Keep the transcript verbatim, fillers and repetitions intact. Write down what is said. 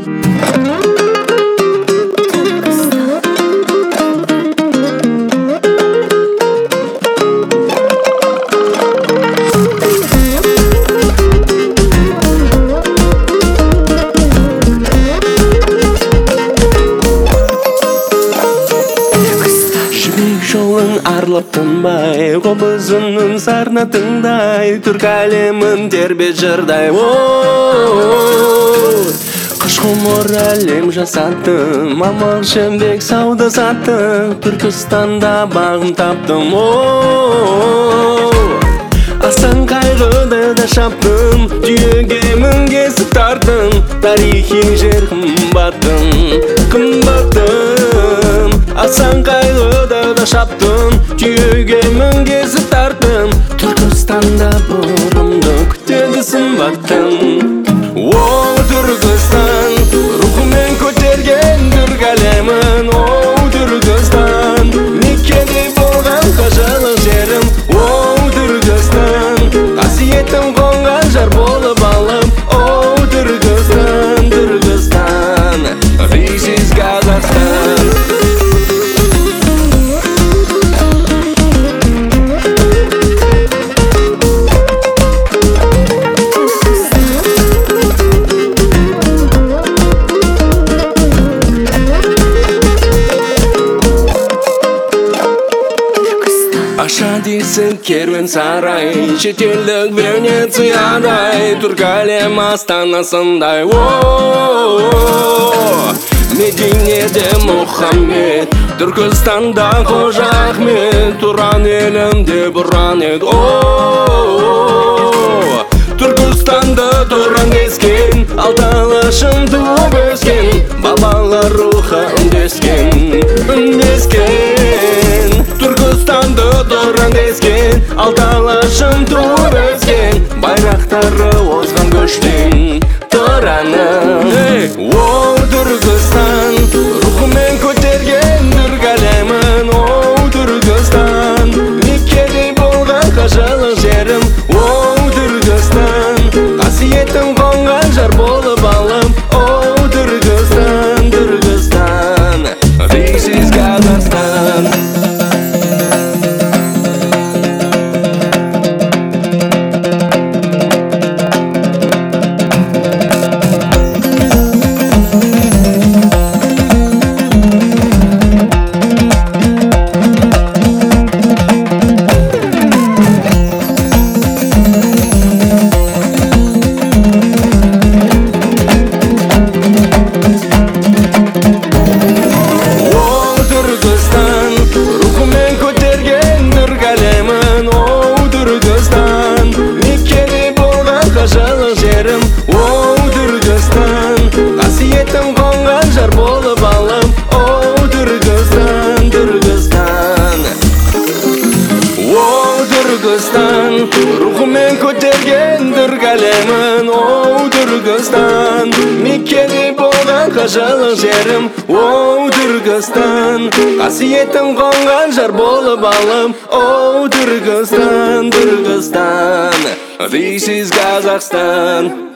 Жолың арылып тынбай, қобызымның сарына тыңдай, түркі әлемін тербет жырдай. Қыш ғұмыр әлем жасаттым, мамақ жембек сауда саттым, Түркістанда бағым таптым. Асан қайғыды да шаптым, түйеге мінгесіп тарттым, тарихи жер қымбаттым, қымбаттым. Асан қайғыды да шаптым, түйеге мінгесіп тарттым, Түркістанда бұрымды күтеді сымбаттым. О, Түркістан, рухымен көтерген түркі әлемін. О, Түркістан, меккедей болған қажылық жерім. О, Түркістан, қасиетім қонған жар болып алып. О, Түркістан, Түркістан, this is Қазақстан. Аша дейсің керуен сарай, шетелдік Венециядай, түркі әлем астанасындай. Мединеде Мұхаммед, Түркістанда Қожа Ахмет, Тұран елімде бұран ед. Түркістанды тұран ескен, алталашын туып өскен, бабалар рухы үндескен, үндескен. Түркістанды тұран ескен, алталашын туып өскен, байрақтары озған көштен тұраның. О, Түркістан, рухымен көтерген түркі әлемін. О, Түркістан, меккедей болған қажылық жерім. О, Түркістан, қасиетім қонған жар болып алып. О, Түркістан, Түркістан, this is Қазақстан. Қажылық жерім. О, Түркістан, қасиетім қонған жар болып алып. О, Түркістан, Түркістан. О, Түркістан, рухымен көтерген түркі әлемін. О, Түркістан, меккедей болған қажылық жерім. О, Түркістан, қасиетім қонған жар болып алып. О, Түркістан, Түркістан, this is Қазақстан.